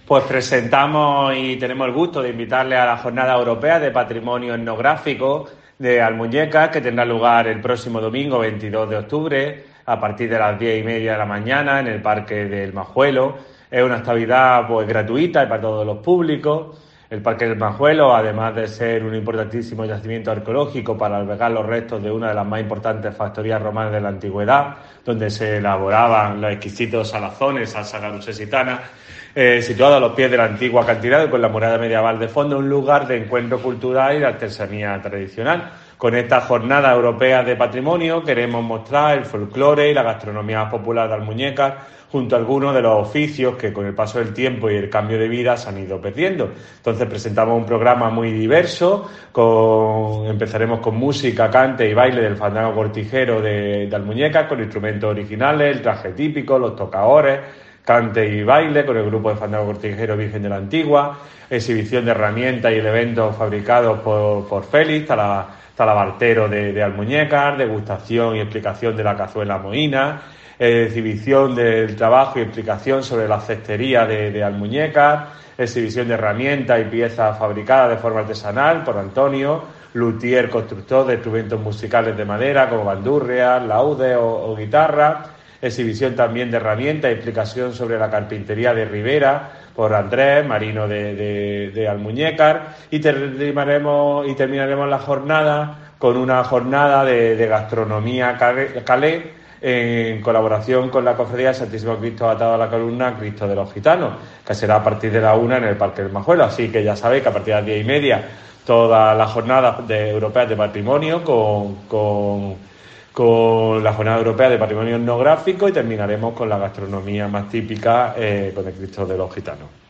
Pues presentamos y tenemos el gusto de invitarle a la Jornada Europea de Patrimonio Etnográfico de Almuñécar, que tendrá lugar el próximo domingo 22 de octubre a partir de las 10:30 de la mañana en el Parque del Majuelo. Es una actividad pues gratuita y para todos los públicos. El Parque del Majuelo, además de ser un importantísimo yacimiento arqueológico para albergar los restos de una de las más importantes factorías romanas de la antigüedad, donde se elaboraban los exquisitos salazones, salsa garusesitana, situado a los pies del antiguo acantilado y con la muralla medieval de fondo, un lugar de encuentro cultural y de artesanía tradicional. Con esta Jornada Europea de Patrimonio queremos mostrar el folclore y la gastronomía popular de Almuñécar, junto a algunos de los oficios que con el paso del tiempo y el cambio de vida se han ido perdiendo. Entonces presentamos un programa muy diverso, empezaremos con música, cante y baile del fandango cortijero de Almuñécar, con instrumentos originales, el traje típico, los tocadores, cante y baile con el grupo de fandango cortijero Virgen de la Antigua, exhibición de herramientas y elementos fabricados por Félix, talabartero de Almuñécar, degustación y explicación de la cazuela mohína, exhibición del trabajo y explicación sobre la cestería de Almuñécar, exhibición de herramientas y piezas fabricadas de forma artesanal por Antonio, luthier constructor de instrumentos musicales de madera como bandurrias, laudes o guitarra, exhibición también de herramientas y explicación sobre la carpintería de Rivera por Andrés, marino de Almuñécar, y terminaremos la jornada con una jornada de gastronomía calé, en colaboración con la Cofradía Santísimo Cristo atado a la columna Cristo de los Gitanos, que será a partir de la 1 en el Parque del Majuelo. Así que ya sabéis que a partir de las 10:30 toda la jornada europea de patrimonio con la Jornada Europea de Patrimonio Etnográfico, y terminaremos con la gastronomía más típica con el Cristo de los Gitanos.